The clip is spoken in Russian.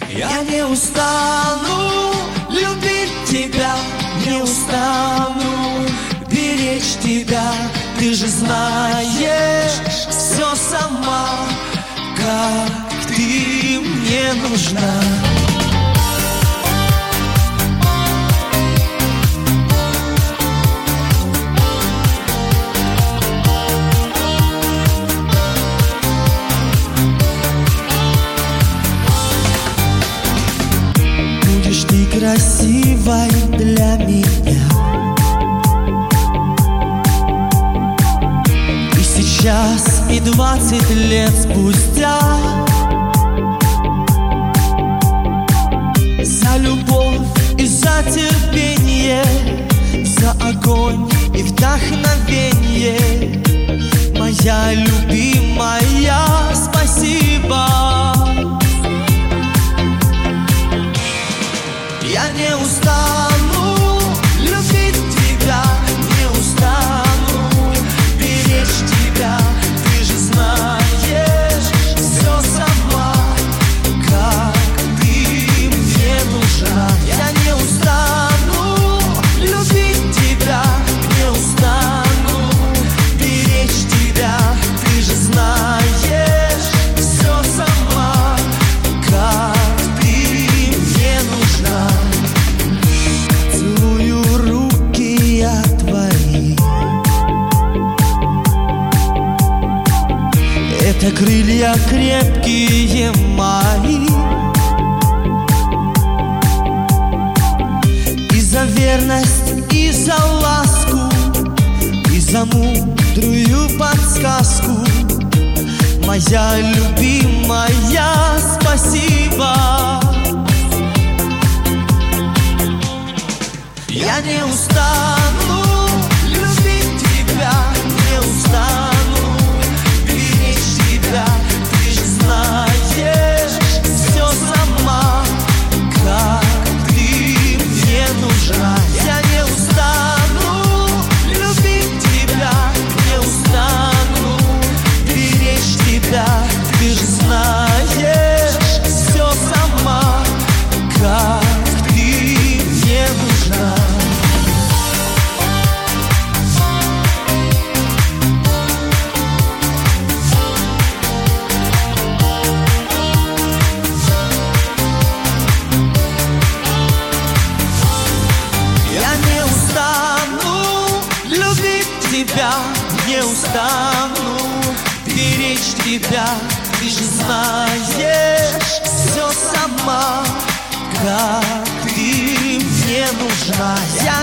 Я не устану любить тебя, не устану беречь тебя. Ты же знаешь все сама, как ты мне нужна. Будешь ты красивой для меня. И сейчас, и 20 лет спустя, за любовь и за терпение, за огонь и вдохновение, моя любимая, спасибо. Я не устану любить тебя, не устану беречь тебя. Ты же знаешь все сама, как ты мне нужна. Я не устану любить тебя, не устану беречь тебя. Ты же знаешь все сама, как ты мне нужна. Целую руки я твои, это крылья крепкие мои. И за верность, и за ласку, и за мудрую подсказку, моя любимая, спасибо. Я не устану любить тебя, не устану беречь тебя. Ты же знаешь все сама, как ты мне нужна. Я не устану любить тебя, не устану беречь тебя. Ты же знаешь все сама, как ты мне нужна. Я не устану любить тебя, не устану беречь тебя. Ты же знаешь все сама, как ты мне нужна. Я